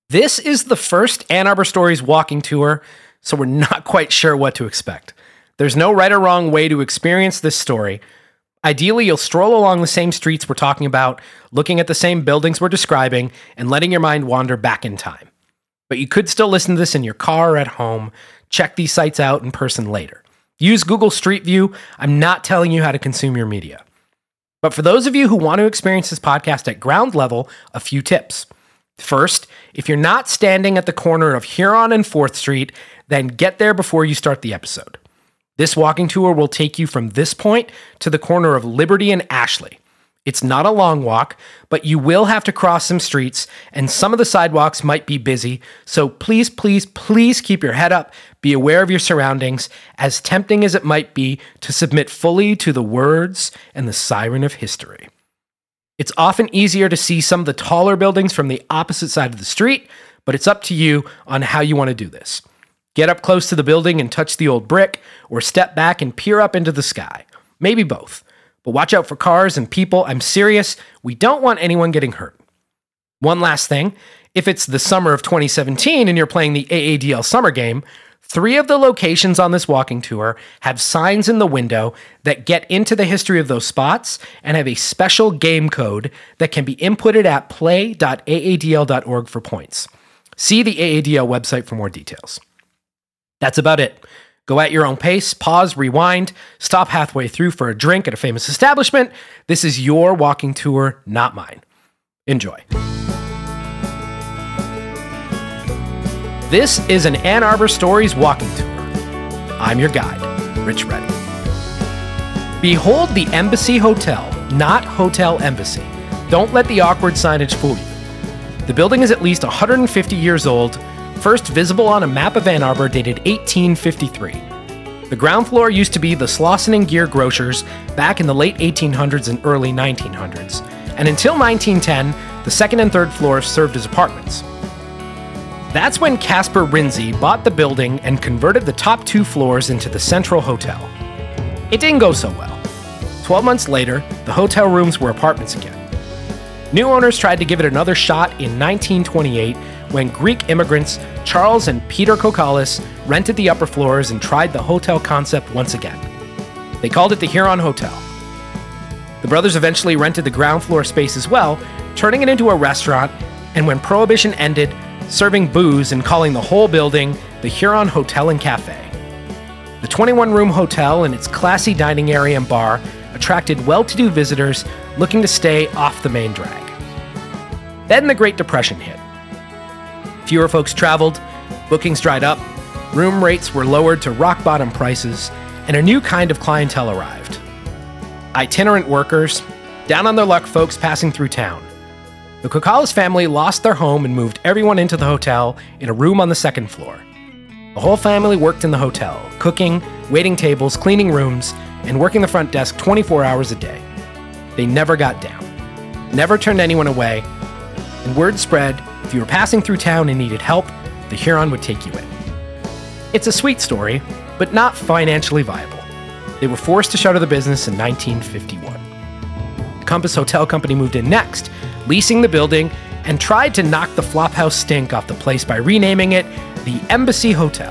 This is the first Ann Arbor Stories walking tour, so we're not quite sure what to expect. There's no right or wrong way to experience this story. Ideally, you'll stroll along the same streets we're talking about, looking at the same buildings we're describing, and letting your mind wander back in time. But you could still listen to this in your car or at home. Check these sites out in person later. Use Google Street View. I'm not telling you how to consume your media. But for those of you who want to experience this podcast at ground level, a few tips. First, if you're not standing at the corner of Huron and 4th Street, then get there before you start the episode. This walking tour will take you from this point to the corner of Liberty and Ashley. It's not a long walk, but you will have to cross some streets, and some of the sidewalks might be busy, so please, please, please keep your head up, be aware of your surroundings, as tempting as it might be to submit fully to the words and the siren of history. It's often easier to see some of the taller buildings from the opposite side of the street, but it's up to you on how you want to do this. Get up close to the building and touch the old brick, or step back and peer up into the sky. Maybe both. But watch out for cars and people. I'm serious. We don't want anyone getting hurt. One last thing. If it's the summer of 2017 and you're playing the AADL summer game, 3 of the locations on this walking tour have signs in the window that get into the history of those spots and have a special game code that can be inputted at play.aadl.org for points. See the AADL website for more details. That's about it. Go at your own pace, pause, rewind, stop halfway through for a drink at a famous establishment. This is your walking tour, not mine. Enjoy. This is an Ann Arbor Stories walking tour. I'm your guide, Rich Reddy. Behold the Embassy Hotel, not Hotel Embassy. Don't let the awkward signage fool you. The building is at least 150 years old, first visible on a map of Ann Arbor dated 1853. The ground floor used to be the Slauson and Gear Grocers back in the late 1800s and early 1900s, and until 1910, the second and third floors served as apartments. That's when Caspar Rinzi bought the building and converted the top 2 floors into the Central Hotel. It didn't go so well. 12 months later, the hotel rooms were apartments again. New owners tried to give it another shot in 1928 when Greek immigrants Charles and Peter Kokalis rented the upper floors and tried the hotel concept once again. They called it the Huron Hotel. The brothers eventually rented the ground floor space as well, turning it into a restaurant, and when Prohibition ended, serving booze and calling the whole building the Huron Hotel and Cafe. The 21-room hotel and its classy dining area and bar attracted well-to-do visitors looking to stay off the main drag. Then the Great Depression hit. Fewer folks traveled, bookings dried up, room rates were lowered to rock-bottom prices, and a new kind of clientele arrived. Itinerant workers, down-on-their-luck folks passing through town. The Kokalis family lost their home and moved everyone into the hotel in a room on the second floor. The whole family worked in the hotel, cooking, waiting tables, cleaning rooms, and working the front desk 24 hours a day. They never got down, never turned anyone away, and word spread, if you were passing through town and needed help, the Huron would take you in. It's a sweet story, but not financially viable. They were forced to shutter the business in 1951. The Compass Hotel Company moved in next, leasing the building, and tried to knock the flophouse stink off the place by renaming it the Embassy Hotel.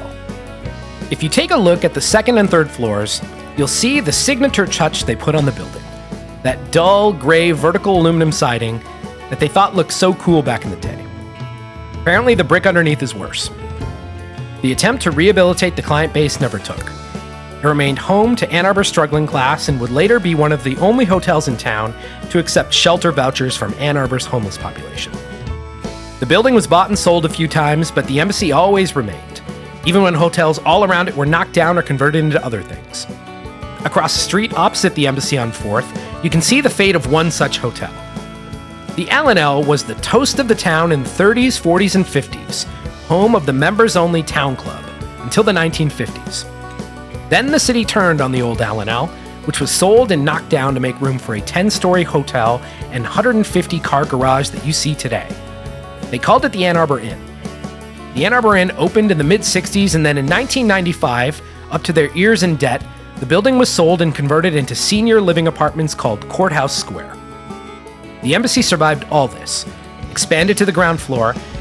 If you take a look at the second and third floors, you'll see the signature touch they put on the building. That dull, gray, vertical aluminum siding that they thought looked so cool back in the day. Apparently, the brick underneath is worse. The attempt to rehabilitate the client base never took. It remained home to Ann Arbor's struggling class and would later be one of the only hotels in town to accept shelter vouchers from Ann Arbor's homeless population. The building was bought and sold a few times, but the Embassy always remained, even when hotels all around it were knocked down or converted into other things. Across the street opposite the Embassy on 4th, you can see the fate of one such hotel. The L&L was the toast of the town in the 30s, 40s, and 50s, home of the members-only town club, until the 1950s. Then the city turned on the old L&L, which was sold and knocked down to make room for a 10-story hotel and 150-car garage that you see today. They called it the Ann Arbor Inn. The Ann Arbor Inn opened in the mid-60s, and then in 1995, up to their ears in debt, the building was sold and converted into senior living apartments called Courthouse Square. The Embassy survived all this, expanded to the ground floor,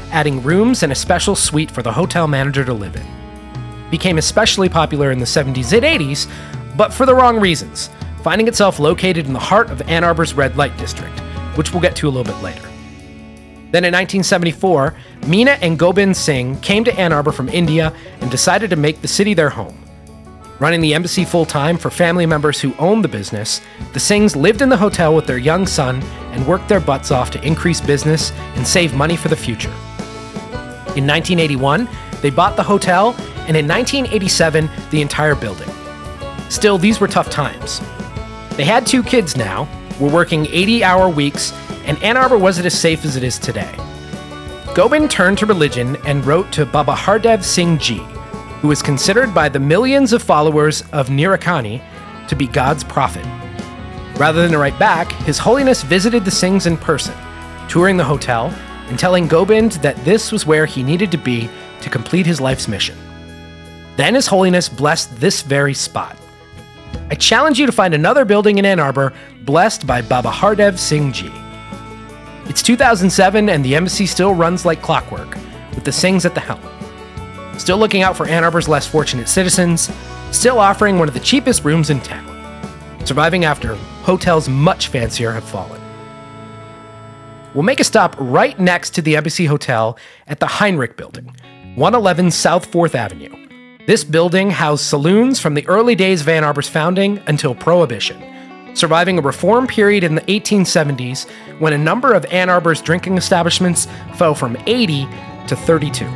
adding rooms and a special suite for the hotel manager to live in. Became especially popular in the 70s and 80s, but for the wrong reasons, finding itself located in the heart of Ann Arbor's red light district, which we'll get to a little bit later. Then in 1974, Meena and Gobind Singh came to Ann Arbor from India and decided to make the city their home. Running the embassy full-time for family members who owned the business, the Singhs lived in the hotel with their young son and worked their butts off to increase business and save money for the future. In 1981, they bought the hotel, and in 1987, the entire building. Still, these were tough times. They had 2 kids now, were working 80-hour weeks, and Ann Arbor wasn't as safe as it is today. Gobind turned to religion and wrote to Baba Hardev Singh Ji, who is considered by the millions of followers of Nirankani to be God's prophet. Rather than to write back, His Holiness visited the Singhs in person, touring the hotel and telling Gobind that this was where he needed to be to complete his life's mission. Then His Holiness blessed this very spot. I challenge you to find another building in Ann Arbor blessed by Baba Hardev Singh Ji. It's 2007 and the embassy still runs like clockwork, with the Singhs at the helm. Still looking out for Ann Arbor's less fortunate citizens, still offering one of the cheapest rooms in town, surviving after hotels much fancier have fallen. We'll make a stop right next to the Embassy Hotel at the Heinrich Building, 111 South 4th Avenue. This building housed saloons from the early days of Ann Arbor's founding until Prohibition, surviving a reform period in the 1870s when a number of Ann Arbor's drinking establishments fell from 80 to 32.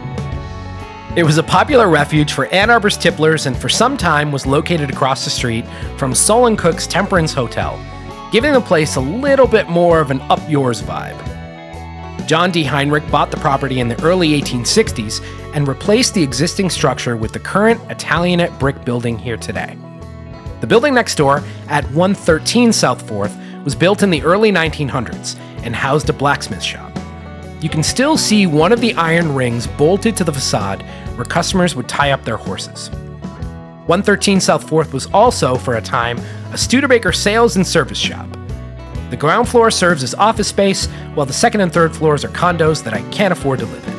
It was a popular refuge for Ann Arbor's tipplers and for some time was located across the street from Solon Cook's Temperance Hotel, giving the place a little bit more of an up-yours vibe. John D. Heinrich bought the property in the early 1860s and replaced the existing structure with the current Italianate brick building here today. The building next door, at 113 South 4th, was built in the early 1900s and housed a blacksmith shop. You can still see one of the iron rings bolted to the facade where customers would tie up their horses. 113 South 4th was also, for a time, a Studebaker sales and service shop. The ground floor serves as office space, while the second and third floors are condos that I can't afford to live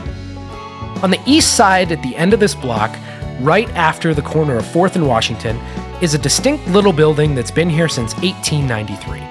in. On the east side at the end of this block, right after the corner of 4th and Washington, is a distinct little building that's been here since 1893.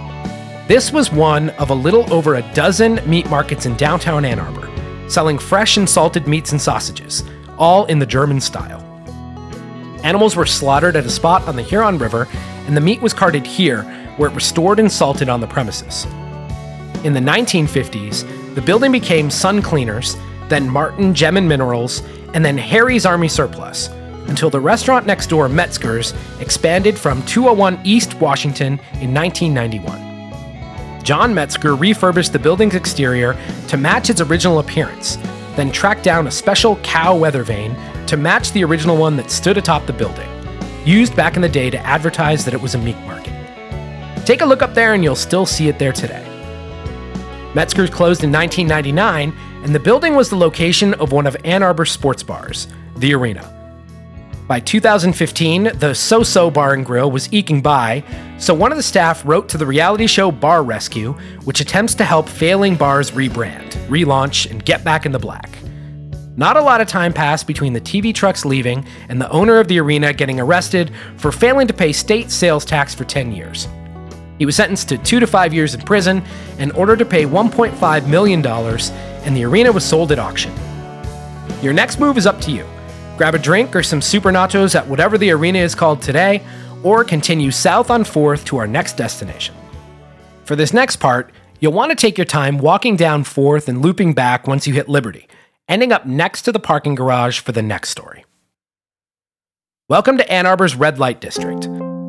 This was one of a little over a dozen meat markets in downtown Ann Arbor, selling fresh and salted meats and sausages, all in the German style. Animals were slaughtered at a spot on the Huron River, and the meat was carted here, where it was stored and salted on the premises. In the 1950s, the building became Sun Cleaners, then Martin Gem and Minerals, and then Harry's Army Surplus, until the restaurant next door, Metzger's, expanded from 201 East Washington in 1991. John Metzger refurbished the building's exterior to match its original appearance, then tracked down a special cow weather vane to match the original one that stood atop the building, used back in the day to advertise that it was a meat market. Take a look up there and you'll still see it there today. Metzger's closed in 1999, and the building was the location of one of Ann Arbor's sports bars, the Arena. By 2015, the So-So Bar and Grill was eking by, so one of the staff wrote to the reality show Bar Rescue, which attempts to help failing bars rebrand, relaunch, and get back in the black. Not a lot of time passed between the TV trucks leaving and the owner of the Arena getting arrested for failing to pay state sales tax for 10 years. He was sentenced to 2 to 5 years in prison and ordered to pay $1.5 million, and the Arena was sold at auction. Your next move is up to you. Grab a drink or some super nachos at whatever the Arena is called today, or continue south on 4th to our next destination. For this next part, you'll want to take your time walking down 4th and looping back once you hit Liberty, ending up next to the parking garage for the next story. Welcome to Ann Arbor's Red Light District.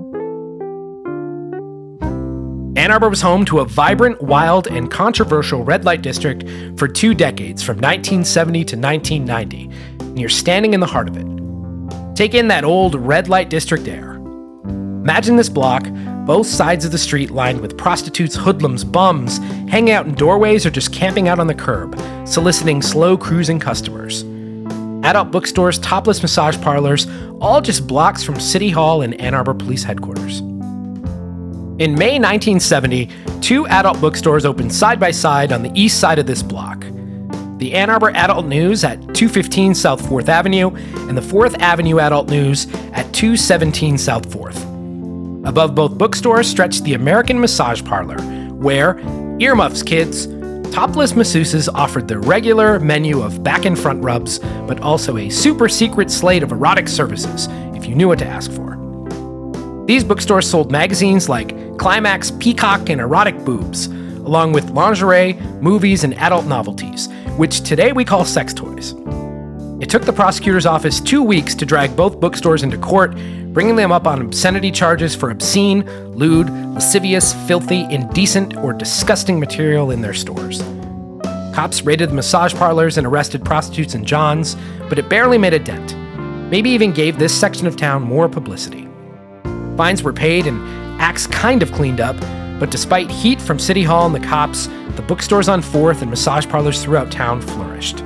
Ann Arbor was home to a vibrant, wild, and controversial red light district for 2 decades, from 1970 to 1990, and you're standing in the heart of it. Take in that old red light district air. Imagine this block, both sides of the street lined with prostitutes, hoodlums, bums, hanging out in doorways or just camping out on the curb, soliciting slow cruising customers. Adult bookstores, topless massage parlors, all just blocks from City Hall and Ann Arbor Police Headquarters. In May 1970, 2 adult bookstores opened side by side on the east side of this block. the Ann Arbor Adult News at 215 South 4th Avenue, and the 4th Avenue Adult News at 217 South 4th. Above both bookstores stretched the American Massage Parlor, where, earmuffs kids, topless masseuses offered their regular menu of back and front rubs, but also a super secret slate of erotic services, if you knew what to ask for. These bookstores sold magazines like Climax, Peacock, and Erotic Boobs, along with lingerie, movies, and adult novelties, which today we call sex toys. It took the prosecutor's office 2 weeks to drag both bookstores into court, bringing them up on obscenity charges for obscene, lewd, lascivious, filthy, indecent, or disgusting material in their stores. Cops raided the massage parlors and arrested prostitutes and johns, but it barely made a dent. Maybe even gave this section of town more publicity. Fines were paid and acts kind of cleaned up, but despite heat from City Hall and the cops, the bookstores on 4th and massage parlors throughout town flourished.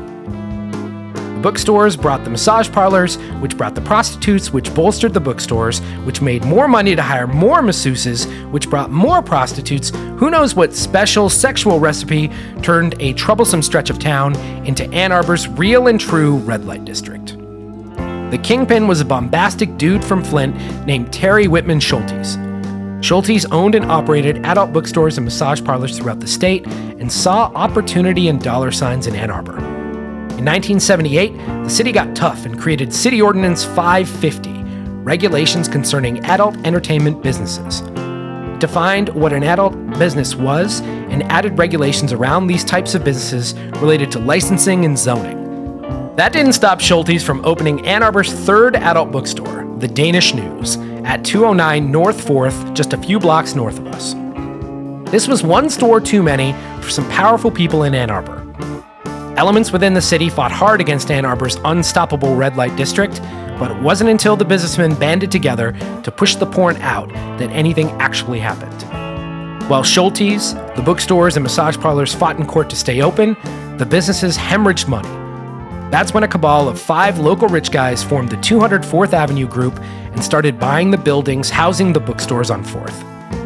The bookstores brought the massage parlors, which brought the prostitutes, which bolstered the bookstores, which made more money to hire more masseuses, which brought more prostitutes. Who knows what special sexual recipe turned a troublesome stretch of town into Ann Arbor's real and true red light district. The kingpin was a bombastic dude from Flint named Terry Whitman Schultes. Schultes owned and operated adult bookstores and massage parlors throughout the state and saw opportunity and dollar signs in Ann Arbor. In 1978, the city got tough and created City Ordinance 550, regulations concerning adult entertainment businesses. It defined what an adult business was and added regulations around these types of businesses related to licensing and zoning. That didn't stop Schultes from opening Ann Arbor's third adult bookstore, the Danish News, at 209 North 4th, just a few blocks north of us. This was one store too many for some powerful people in Ann Arbor. Elements within the city fought hard against Ann Arbor's unstoppable red light district, but it wasn't until the businessmen banded together to push the porn out that anything actually happened. While Schultes, the bookstores, and massage parlors fought in court to stay open, the businesses hemorrhaged money. That's when a cabal of 5 local rich guys formed the 204th Avenue Group and started buying the buildings housing the bookstores on 4th.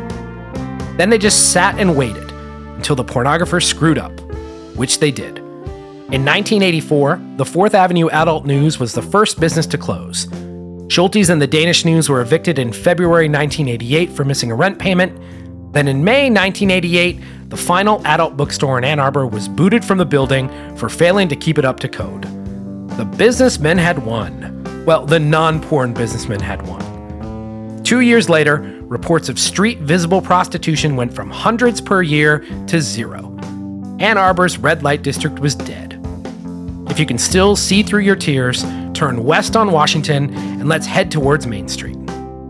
Then they just sat and waited until the pornographers screwed up, which they did. In 1984, the 4th Avenue Adult News was the first business to close. Schultes and the Danish News were evicted in February 1988 for missing a rent payment. Then in May 1988, the final adult bookstore in Ann Arbor was booted from the building for failing to keep it up to code. The businessmen had won. Well, the non-porn businessmen had won. 2 years later, reports of street visible prostitution went from hundreds per year to 0. Ann Arbor's red light district was dead. If you can still see through your tears, turn west on Washington and let's head towards Main Street.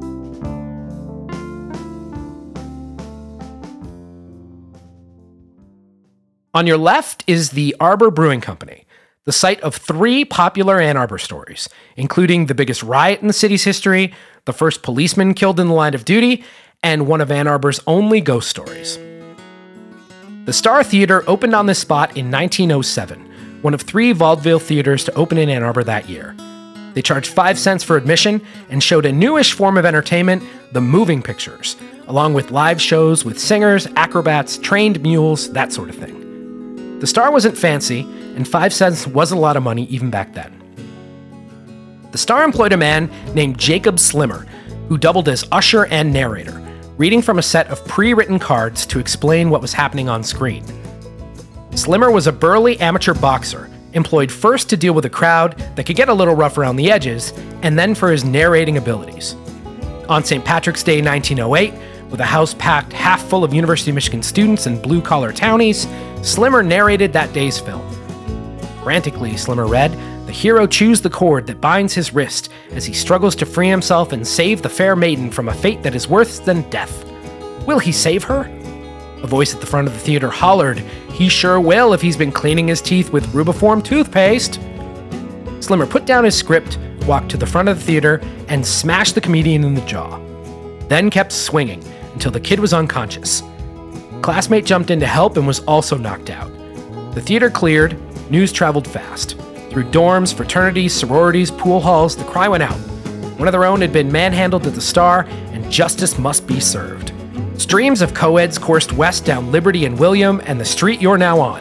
On your left is the Arbor Brewing Company, the site of 3 popular Ann Arbor stories, including the biggest riot in the city's history, the first policeman killed in the line of duty, and one of Ann Arbor's only ghost stories. The Star Theater opened on this spot in 1907, one of 3 vaudeville theaters to open in Ann Arbor that year. They charged 5 cents for admission and showed a newish form of entertainment, the moving pictures, along with live shows with singers, acrobats, trained mules, that sort of thing. The Star wasn't fancy, and 5 cents wasn't a lot of money even back then. The Star employed a man named Jacob Slimmer, who doubled as usher and narrator, reading from a set of pre-written cards to explain what was happening on screen. Slimmer was a burly amateur boxer, employed first to deal with a crowd that could get a little rough around the edges, and then for his narrating abilities. On St. Patrick's Day 1908, with a house packed half full of University of Michigan students and blue-collar townies, Slimmer narrated that day's film. Frantically, Slimmer read, "The hero chews the cord that binds his wrist as he struggles to free himself and save the fair maiden from a fate that is worse than death. Will he save her?" A voice at the front of the theater hollered, "He sure will if he's been cleaning his teeth with Rubiform toothpaste." Slimmer put down his script, walked to the front of the theater, and smashed the comedian in the jaw. Then kept swinging until the kid was unconscious. A classmate jumped in to help and was also knocked out. The theater cleared, news traveled fast. Through dorms, fraternities, sororities, pool halls, the cry went out. One of their own had been manhandled at the Star, and justice must be served. Streams of co-eds coursed west down Liberty and William and the street you're now on,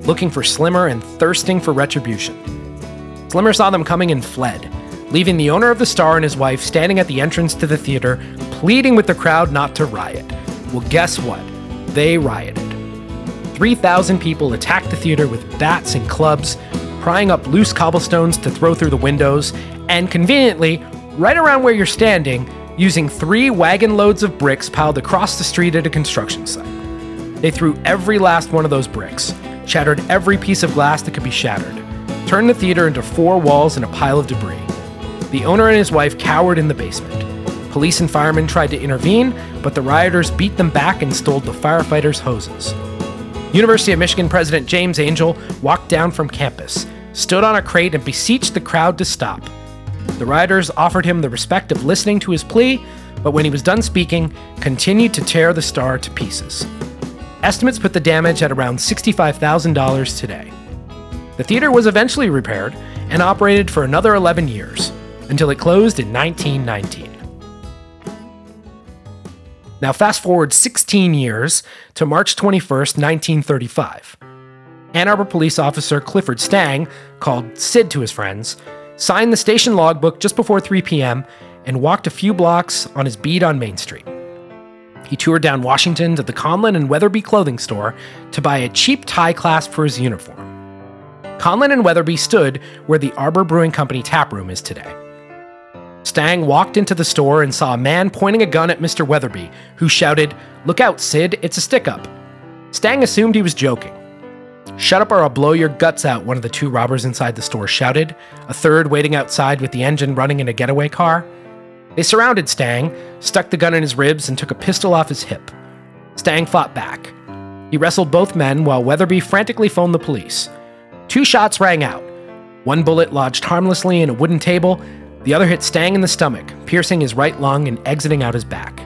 looking for Slimmer and thirsting for retribution. Slimmer saw them coming and fled, leaving the owner of the Star and his wife standing at the entrance to the theater, pleading with the crowd not to riot. Well, guess what? They rioted. 3,000 people attacked the theater with bats and clubs, prying up loose cobblestones to throw through the windows, and conveniently, right around where you're standing, using 3 wagon loads of bricks piled across the street at a construction site. They threw every last one of those bricks, shattered every piece of glass that could be shattered, turned the theater into 4 walls and a pile of debris. The owner and his wife cowered in the basement. Police and firemen tried to intervene, but the rioters beat them back and stole the firefighters' hoses. University of Michigan President James Angel walked down from campus, stood on a crate, and beseeched the crowd to stop. The rioters offered him the respect of listening to his plea, but when he was done speaking, continued to tear the Star to pieces. Estimates put the damage at around $65,000 today. The theater was eventually repaired and operated for another 11 years, until it closed in 1919. Now fast forward 16 years to March 21st, 1935. Ann Arbor police officer Clifford Stang, called Sid to his friends, signed the station logbook just before 3 p.m. and walked a few blocks on his beat on Main Street. He toured down Washington to the Conlin and Weatherby clothing store to buy a cheap tie clasp for his uniform. Conlin and Weatherby stood where the Arbor Brewing Company taproom is today. Stang walked into the store and saw a man pointing a gun at Mr. Weatherby, who shouted, "Look out, Sid, it's a stick-up." Stang assumed he was joking. "Shut up or I'll blow your guts out," one of the 2 robbers inside the store shouted, a third waiting outside with the engine running in a getaway car. They surrounded Stang, stuck the gun in his ribs, and took a pistol off his hip. Stang fought back. He wrestled both men while Weatherby frantically phoned the police. 2 shots rang out. One bullet lodged harmlessly in a wooden table. The other hit Stang in the stomach, piercing his right lung and exiting out his back.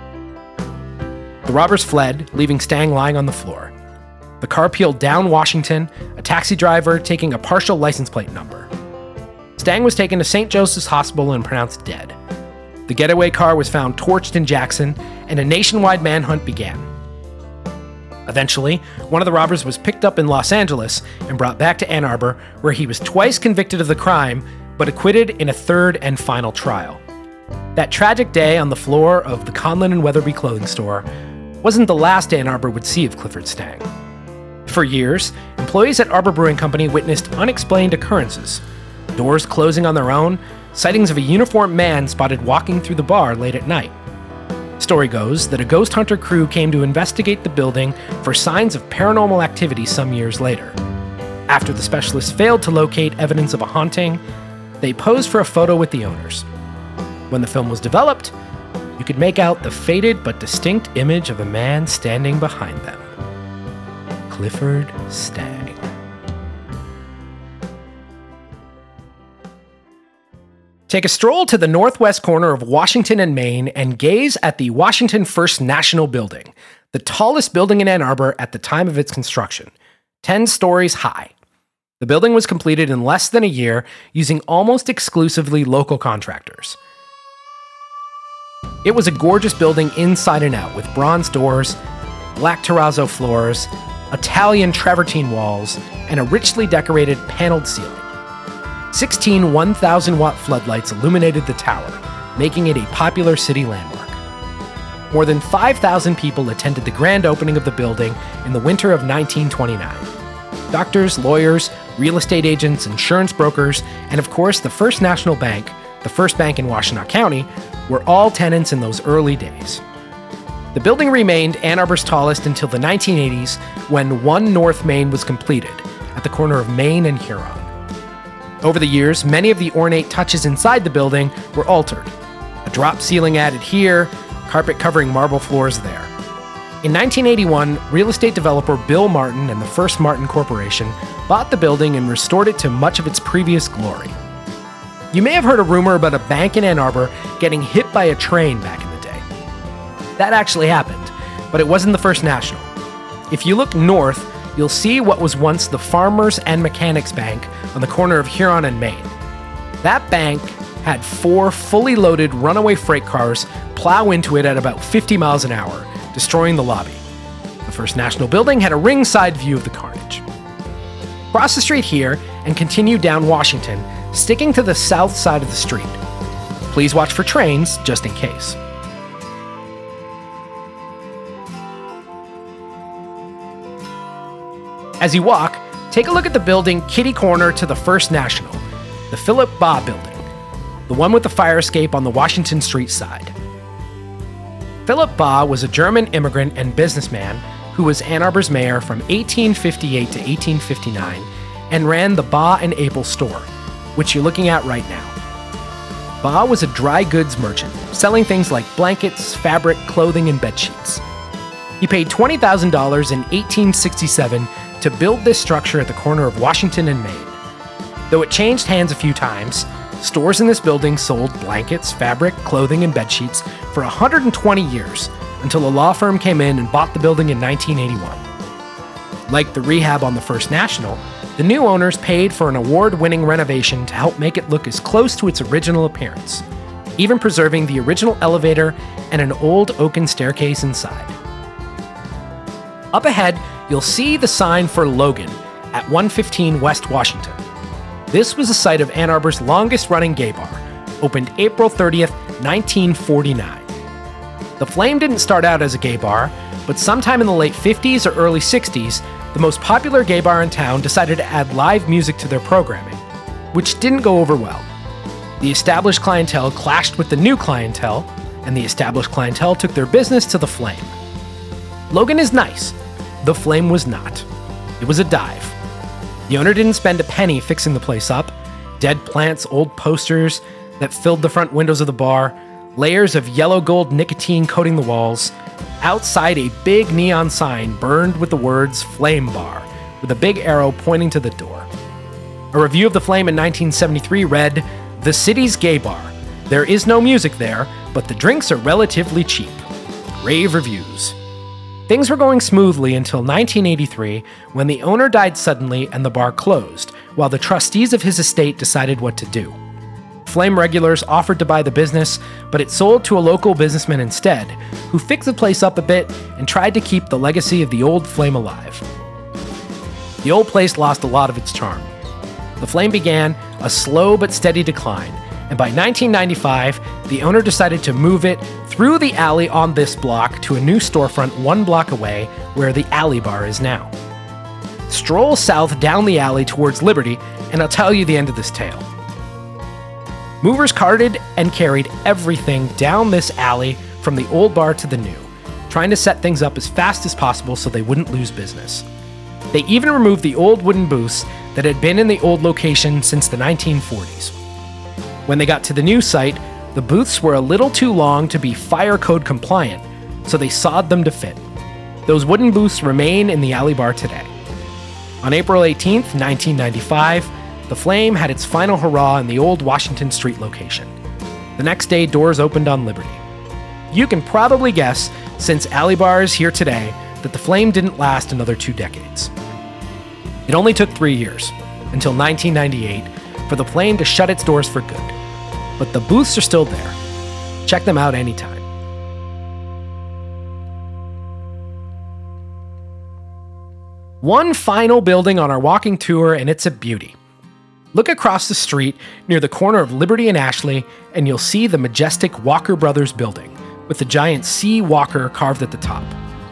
The robbers fled, leaving Stang lying on the floor. The car peeled down Washington, a taxi driver taking a partial license plate number. Stang was taken to St. Joseph's Hospital and pronounced dead. The getaway car was found torched in Jackson, and a nationwide manhunt began. Eventually, one of the robbers was picked up in Los Angeles and brought back to Ann Arbor, where he was twice convicted of the crime, but acquitted in a 3rd and final trial. That tragic day on the floor of the Conlin and Weatherby clothing store wasn't the last Ann Arbor would see of Clifford Stang. For years, employees at Arbor Brewing Company witnessed unexplained occurrences. Doors closing on their own, sightings of a uniformed man spotted walking through the bar late at night. Story goes that a ghost hunter crew came to investigate the building for signs of paranormal activity some years later. After the specialists failed to locate evidence of a haunting, they posed for a photo with the owners. When the film was developed, you could make out the faded but distinct image of a man standing behind them. Clifford Stang. Take a stroll to the northwest corner of Washington and Main and gaze at the Washington First National Building, the tallest building in Ann Arbor at the time of its construction, 10 stories high. The building was completed in less than a year using almost exclusively local contractors. It was a gorgeous building inside and out with bronze doors, black terrazzo floors, Italian travertine walls, and a richly decorated paneled ceiling. 16 1,000-watt floodlights illuminated the tower, making it a popular city landmark. More than 5,000 people attended the grand opening of the building in the winter of 1929. Doctors, lawyers, real estate agents, insurance brokers, and of course the First National Bank, the first bank in Washtenaw County, were all tenants in those early days. The building remained Ann Arbor's tallest until the 1980s, when 1 North Main was completed, at the corner of Main and Huron. Over the years, many of the ornate touches inside the building were altered. A drop ceiling added here, carpet covering marble floors there. In 1981, real estate developer Bill Martin and the First Martin Corporation bought the building and restored it to much of its previous glory. You may have heard a rumor about a bank in Ann Arbor getting hit by a train back in the day. That actually happened, but it wasn't the First National. If you look north, you'll see what was once the Farmers and Mechanics Bank on the corner of Huron and Main. That bank had 4 fully loaded runaway freight cars plow into it at about 50 miles an hour, destroying the lobby. The First National Building had a ringside view of the carnage. Cross the street here and continue down Washington, sticking to the south side of the street. Please watch for trains just in case. As you walk, take a look at the building kitty corner to the First National, the Philip Baugh Building, the one with the fire escape on the Washington Street side. Philip Baugh was a German immigrant and businessman who was Ann Arbor's mayor from 1858 to 1859 and ran the Baugh and Apel store, which you're looking at right now. Baugh was a dry goods merchant, selling things like blankets, fabric, clothing, and bedsheets. He paid $20,000 in 1867 to build this structure at the corner of Washington and Main. Though it changed hands a few times, stores in this building sold blankets, fabric, clothing, and bedsheets for 120 years until a law firm came in and bought the building in 1981. Like the rehab on the First National, the new owners paid for an award-winning renovation to help make it look as close to its original appearance, even preserving the original elevator and an old oaken staircase inside. Up ahead, you'll see the sign for Logan at 115 West Washington. This was the site of Ann Arbor's longest-running gay bar, opened April 30th, 1949. The Flame didn't start out as a gay bar, but sometime in the late 50s or early 60s, the most popular gay bar in town decided to add live music to their programming, which didn't go over well. The established clientele clashed with the new clientele, and the established clientele took their business to the Flame. Logan is nice. The Flame was not. It was a dive. The owner didn't spend a penny fixing the place up. Dead plants, old posters that filled the front windows of the bar, layers of yellow gold nicotine coating the walls. Outside, a big neon sign burned with the words Flame Bar, with a big arrow pointing to the door. A review of the Flame in 1973 read, "The city's gay bar. There is no music there, but the drinks are relatively cheap." Rave reviews. Things were going smoothly until 1983, when the owner died suddenly and the bar closed, while the trustees of his estate decided what to do. Flame regulars offered to buy the business, but it sold to a local businessman instead, who fixed the place up a bit and tried to keep the legacy of the old Flame alive. The old place lost a lot of its charm. The Flame began a slow but steady decline, and by 1995, the owner decided to move it through the alley on this block to a new storefront 1 block away where the Alley Bar is now. Stroll south down the alley towards Liberty, and I'll tell you the end of this tale. Movers carted and carried everything down this alley from the old bar to the new, trying to set things up as fast as possible so they wouldn't lose business. They even removed the old wooden booths that had been in the old location since the 1940s. When they got to the new site, the booths were a little too long to be fire code compliant, so they sawed them to fit. Those wooden booths remain in the Alley Bar today. On April 18th, 1995, the Flame had its final hurrah in the old Washington Street location. The next day, doors opened on Liberty. You can probably guess, since Alley Bar is here today, that the Flame didn't last another 2 decades. It only took 3 years, until 1998, for the Flame to shut its doors for good. But the booths are still there. Check them out anytime. One final building on our walking tour, and it's a beauty. Look across the street near the corner of Liberty and Ashley, and you'll see the majestic Walker Brothers building, with the giant C. Walker carved at the top.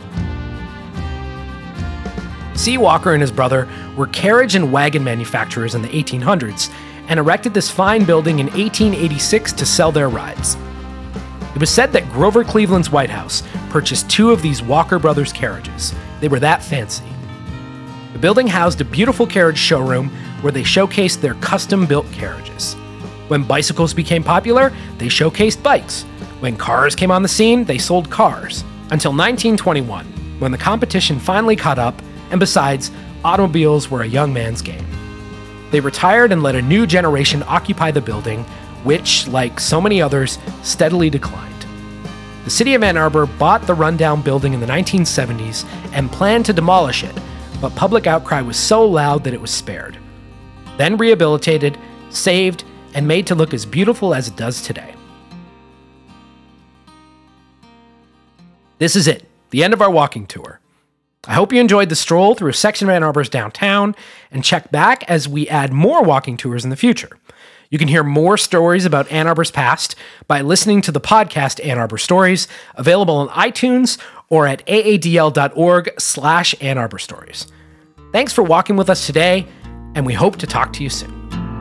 C. Walker and his brother were carriage and wagon manufacturers in the 1800s and erected this fine building in 1886 to sell their rides. It was said that Grover Cleveland's White House purchased 2 of these Walker Brothers carriages. They were that fancy. The building housed a beautiful carriage showroom where they showcased their custom-built carriages. When bicycles became popular, they showcased bikes. When cars came on the scene, they sold cars. Until 1921, when the competition finally caught up, and besides, automobiles were a young man's game. They retired and let a new generation occupy the building, which, like so many others, steadily declined. The city of Ann Arbor bought the rundown building in the 1970s and planned to demolish it, but public outcry was so loud that it was spared. Then rehabilitated, saved, and made to look as beautiful as it does today. This is it, the end of our walking tour. I hope you enjoyed the stroll through a section of Ann Arbor's downtown, and check back as we add more walking tours in the future. You can hear more stories about Ann Arbor's past by listening to the podcast Ann Arbor Stories, available on iTunes or at aadl.org/Ann Arbor Stories. Thanks for walking with us today, and we hope to talk to you soon.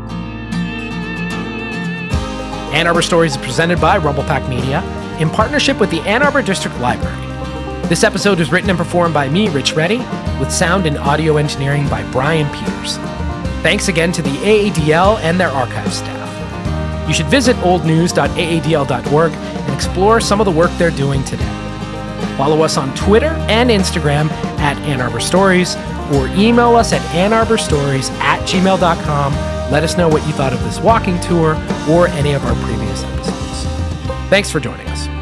Ann Arbor Stories is presented by Rumblepack Media in partnership with the Ann Arbor District Library. This episode was written and performed by me, Rich Reddy, with sound and audio engineering by Brian Peters. Thanks again to the AADL and their archive staff. You should visit oldnews.aadl.org and explore some of the work they're doing today. Follow us on Twitter and Instagram at Ann Arbor Stories, or email us at annarborstories@gmail.com. Let us know what you thought of this walking tour or any of our previous episodes. Thanks for joining us.